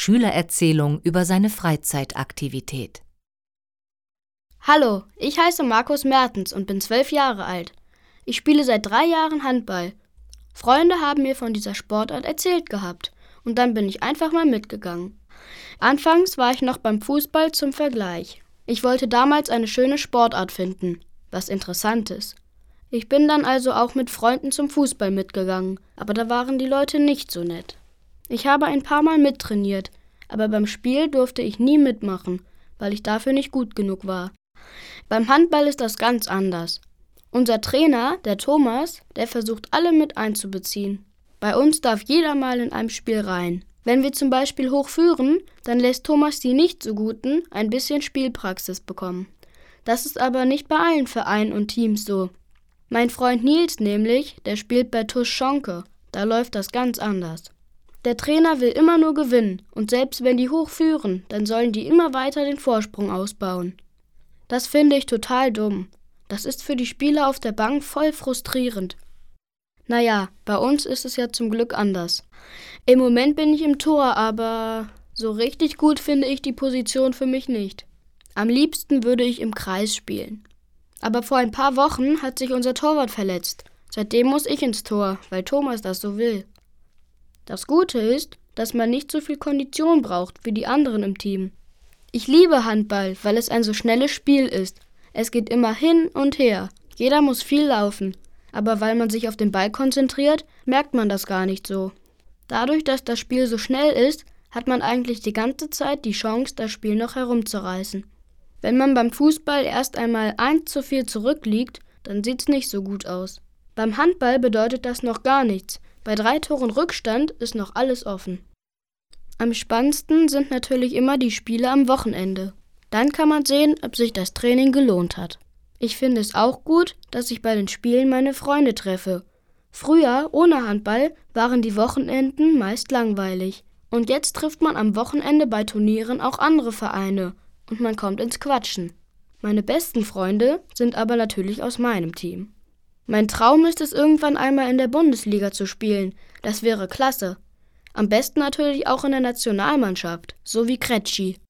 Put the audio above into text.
Schülererzählung über seine Freizeitaktivität. Hallo, ich heiße Markus Mertens und bin 12 Jahre alt. Ich spiele seit 3 Jahren Handball. Freunde haben mir von dieser Sportart erzählt gehabt und dann bin ich einfach mal mitgegangen. Anfangs war ich noch beim Fußball zum Vergleich. Ich wollte damals eine schöne Sportart finden, was Interessantes. Ich bin dann also auch mit Freunden zum Fußball mitgegangen, aber da waren die Leute nicht so nett. Ich habe ein paar Mal mittrainiert, aber beim Spiel durfte ich nie mitmachen, weil ich dafür nicht gut genug war. Beim Handball ist das ganz anders. Unser Trainer, der Thomas, der versucht alle mit einzubeziehen. Bei uns darf jeder mal in einem Spiel rein. Wenn wir zum Beispiel hoch führen, dann lässt Thomas die nicht so Guten ein bisschen Spielpraxis bekommen. Das ist aber nicht bei allen Vereinen und Teams so. Mein Freund Nils nämlich, der spielt bei TuS Schonke. Da läuft das ganz anders. Der Trainer will immer nur gewinnen und selbst wenn die hoch führen, dann sollen die immer weiter den Vorsprung ausbauen. Das finde ich total dumm. Das ist für die Spieler auf der Bank voll frustrierend. Naja, bei uns ist es ja zum Glück anders. Im Moment bin ich im Tor, aber so richtig gut finde ich die Position für mich nicht. Am liebsten würde ich im Kreis spielen. Aber vor ein paar Wochen hat sich unser Torwart verletzt. Seitdem muss ich ins Tor, weil Thomas das so will. Das Gute ist, dass man nicht so viel Kondition braucht wie die anderen im Team. Ich liebe Handball, weil es ein so schnelles Spiel ist. Es geht immer hin und her. Jeder muss viel laufen. Aber weil man sich auf den Ball konzentriert, merkt man das gar nicht so. Dadurch, dass das Spiel so schnell ist, hat man eigentlich die ganze Zeit die Chance, das Spiel noch herumzureißen. Wenn man beim Fußball erst einmal 1:4 zurückliegt, dann sieht's nicht so gut aus. Beim Handball bedeutet das noch gar nichts. Bei 3 Toren Rückstand ist noch alles offen. Am spannendsten sind natürlich immer die Spiele am Wochenende. Dann kann man sehen, ob sich das Training gelohnt hat. Ich finde es auch gut, dass ich bei den Spielen meine Freunde treffe. Früher, ohne Handball, waren die Wochenenden meist langweilig. Und jetzt trifft man am Wochenende bei Turnieren auch andere Vereine und man kommt ins Quatschen. Meine besten Freunde sind aber natürlich aus meinem Team. Mein Traum ist es, irgendwann einmal in der Bundesliga zu spielen. Das wäre klasse. Am besten natürlich auch in der Nationalmannschaft, so wie Kretschi.